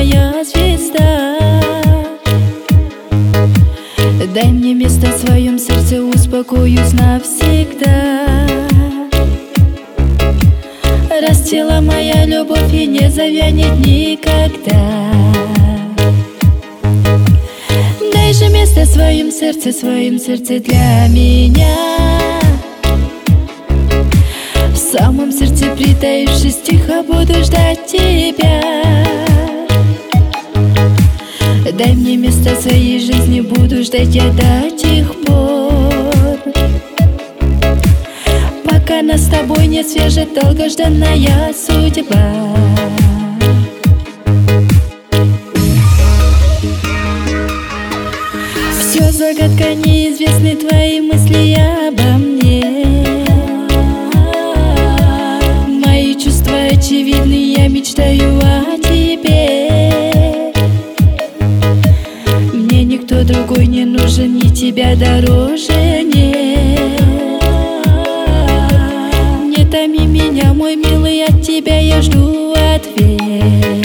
долгожданная звезда. Дай мне место в своем сердце, успокоюсь навсегда. Расцвела моя любовь и не завянет никогда. Дай же место в своем сердце для меня. В самом сердце притаившись, тихо буду ждать тебя. Дай мне место в своей жизни, буду ждать я до тех пор, пока нас с тобой не свяжет долгожданная судьба. Все загадка, неизвестны твои мысли обо мне. Мои чувства очевидны, я мечтаю о тебе. Мне никто другой не нужен, ни тебя дороже нет. Не томи меня, мой милый, от тебя я жду ответ.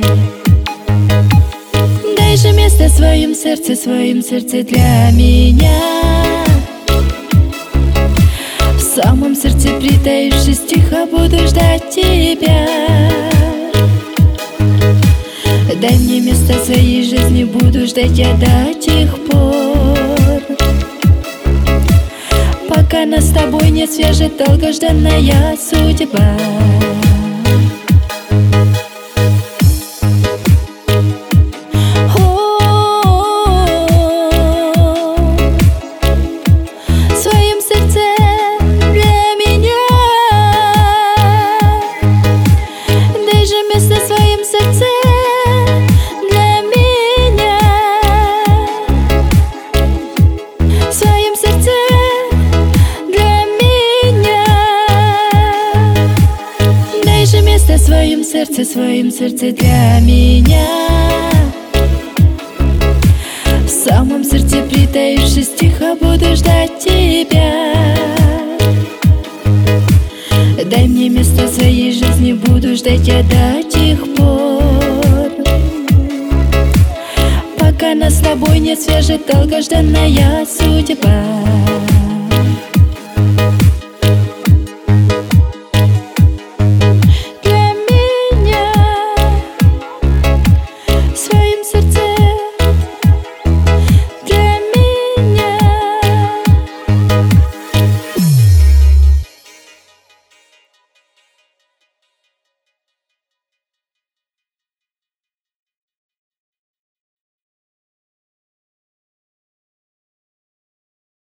Дай же место в своем сердце для меня. В самом сердце притаившись, тихо буду ждать тебя. Дай мне место в своей жизни, буду ждать я до тех пор, пока нас с тобой не свяжет долгожданная судьба. В своем сердце для меня. В самом сердце притаившись, тихо буду ждать тебя. Дай мне место в своей жизни, буду ждать я до тех пор, пока нас с тобой не свяжет долгожданная судьба.